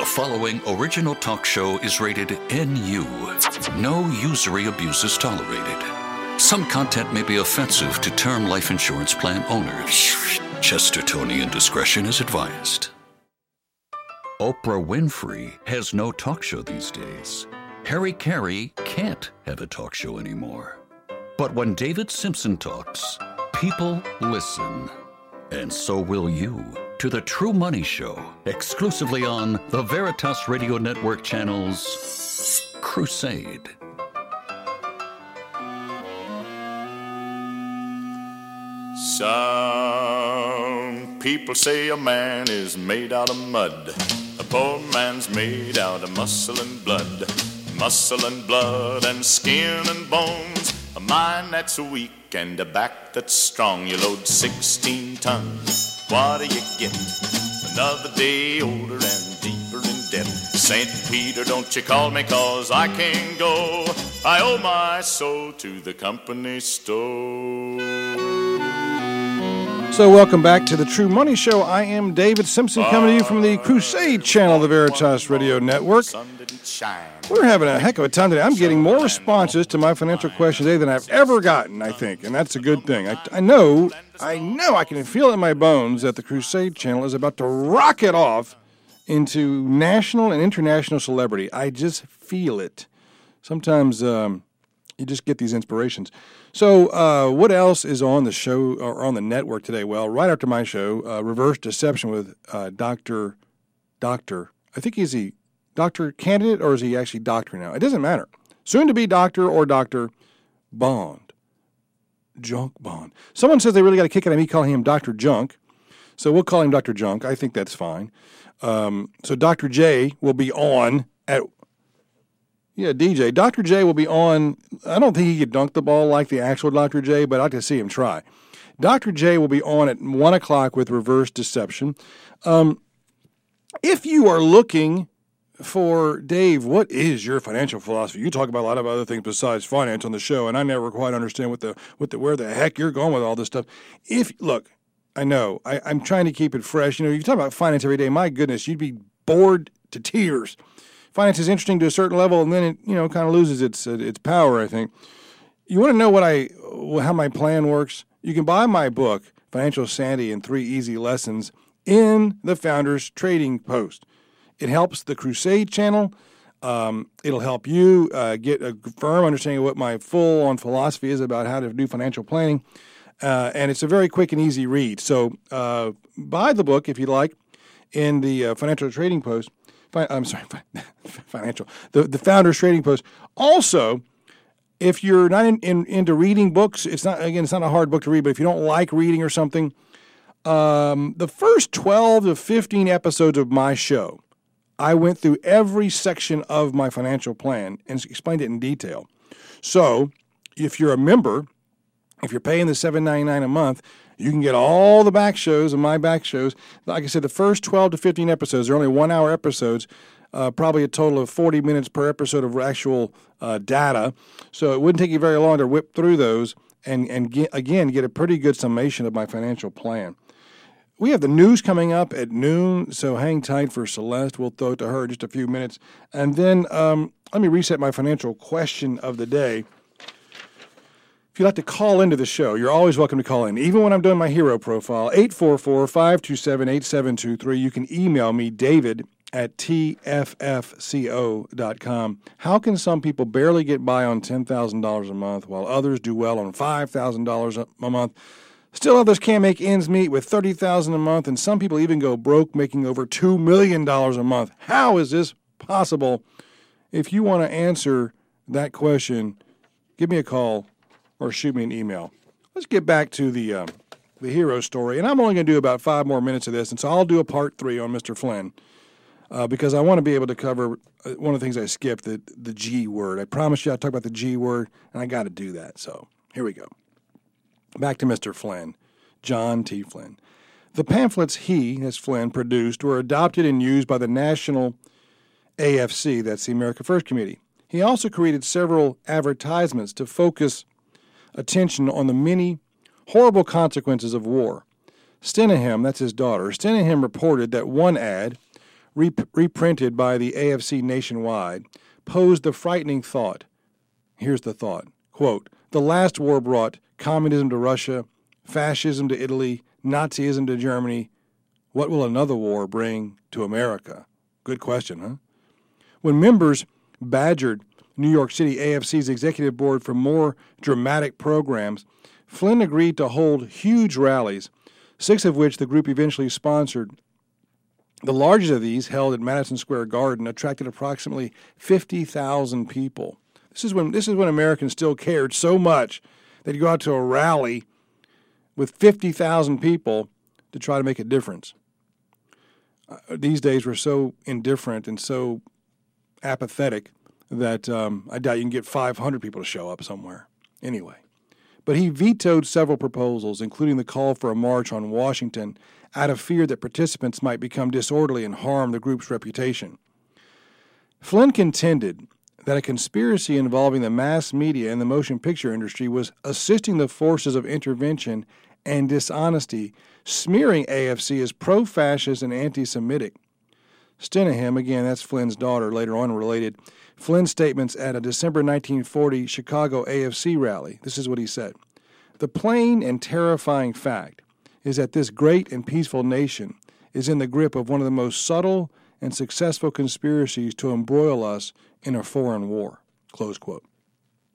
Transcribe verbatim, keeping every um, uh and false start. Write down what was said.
following original talk show is rated N U. No usury abuse is tolerated. Some content may be offensive to term life insurance plan owners. Chestertonian discretion is advised. Oprah Winfrey has no talk show these days. Harry Carey can't have a talk show anymore. But when David Simpson talks, people listen. And so will you. To The True Money Show, exclusively on the Veritas Radio Network channel's Crusade. Some people say a man is made out of mud. A poor man's made out of muscle and blood. Muscle and blood and skin and bones. A mind that's weak and a back that's strong. You load sixteen tons. What do you get? Another day older and deeper in debt. Saint Peter, don't you call me, cause I can't go. I owe my soul to the company store. So welcome back to the True Money Show. I am David Simpson, coming to you from the Crusade channel of the Veritas Radio Network. We're having a heck of a time today. I'm getting more responses to my financial question today than I've ever gotten, I think, and that's a good thing. I, I know, I know, I can feel in my bones that the Crusade channel is about to rocket off into national and international celebrity. I just feel it. Sometimes um, you just get these inspirations. So uh, what else is on the show or on the network today? Well, right after my show, uh, Reverse Deception with uh, Doctor Doctor. I think he's the doctor candidate, or is he actually doctor now? It doesn't matter. Soon to be doctor or Doctor Bond. Junk Bond. Someone says they really got a kick out of me calling him Doctor Junk, so we'll call him Doctor Junk. I think that's fine. Um, so Doctor J will be on at... Yeah, D J. Doctor J will be on. I don't think he could dunk the ball like the actual Doctor J, but I can see him try. Doctor J will be on at one o'clock with Reverse Deception. Um, if you are looking for, Dave, what is your financial philosophy? You talk about a lot of other things besides finance on the show, and I never quite understand what the, what the, where the heck you're going with all this stuff. If, look, I know, I, I'm trying to keep it fresh. You know, you talk about finance every day. My goodness, you'd be bored to tears. Finance is interesting to a certain level, and then it, you know, kind of loses its uh, its power, I think. You want to know what I how my plan works? You can buy my book, Financial Sanity in Three Easy Lessons, in the Founders Trading Post. It helps the Crusade channel. Um, it'll help you uh, get a firm understanding of what my full-on philosophy is about how to do financial planning, uh, and it's a very quick and easy read. So uh, buy the book, if you like, in the uh, Financial Trading Post. I'm sorry, financial. The the Founders Trading Post. Also, if you're not in, in, into reading books, it's not again, it's not a hard book to read. But if you don't like reading or something, um, the first twelve to fifteen episodes of my show, I went through every section of my financial plan and explained it in detail. So, if you're a member, if you're paying the seven ninety-nine a month, you can get all the back shows and my back shows. Like I said, the first twelve to fifteen episodes, they're only one-hour episodes, uh, probably a total of forty minutes per episode of actual uh, data. So it wouldn't take you very long to whip through those and, and get, again, get a pretty good summation of my financial plan. We have the news coming up at noon, so hang tight for Celeste. We'll throw it to her in just a few minutes. And then um, let me reset my financial question of the day. If you'd like to call into the show, you're always welcome to call in. Even when I'm doing my hero profile, eight four four, five two seven, eight seven two three. You can email me, David at T F F C O dot com. How can some people barely get by on ten thousand dollars a month while others do well on five thousand dollars a month? Still others can't make ends meet with thirty thousand dollars a month, and some people even go broke making over two million dollars a month. How is this possible? If you want to answer that question, give me a call or shoot me an email. Let's get back to the uh, the hero story. And I'm only going to do about five more minutes of this, and so I'll do a part three on Mister Flynn uh, because I want to be able to cover uh, one of the things I skipped, the, the G word. I promised you I'd talk about the G word, and I got to do that. So here we go. Back to Mister Flynn, John T. Flynn. The pamphlets he, as Flynn, produced were adopted and used by the National A F C, that's the America First Committee. He also created several advertisements to focus attention on the many horrible consequences of war. Stenahem, that's his daughter, Stenahem reported that one ad rep- reprinted by the A F C nationwide, posed the frightening thought. Here's the thought, quote, "The last war brought communism to Russia, fascism to Italy, Nazism to Germany. What will another war bring to America?" Good question, huh? When members badgered New York City A F C's executive board for more dramatic programs, Flynn agreed to hold huge rallies, six of which the group eventually sponsored. The largest of these, held at Madison Square Garden, attracted approximately fifty thousand people. This is when this is when Americans still cared so much they'd go out to a rally with fifty thousand people to try to make a difference. Uh, these days we're so indifferent and so apathetic that um, I doubt you can get five hundred people to show up somewhere. Anyway. But he vetoed several proposals, including the call for a march on Washington, out of fear that participants might become disorderly and harm the group's reputation. Flynn contended that a conspiracy involving the mass media and the motion picture industry was assisting the forces of intervention and dishonesty, smearing A F C as pro-fascist and anti-Semitic. Stenahem, again, that's Flynn's daughter, later on related, Flynn's statements at a December nineteen forty Chicago A F C rally. This is what he said. "The plain and terrifying fact is that this great and peaceful nation is in the grip of one of the most subtle and successful conspiracies to embroil us in a foreign war." Close quote.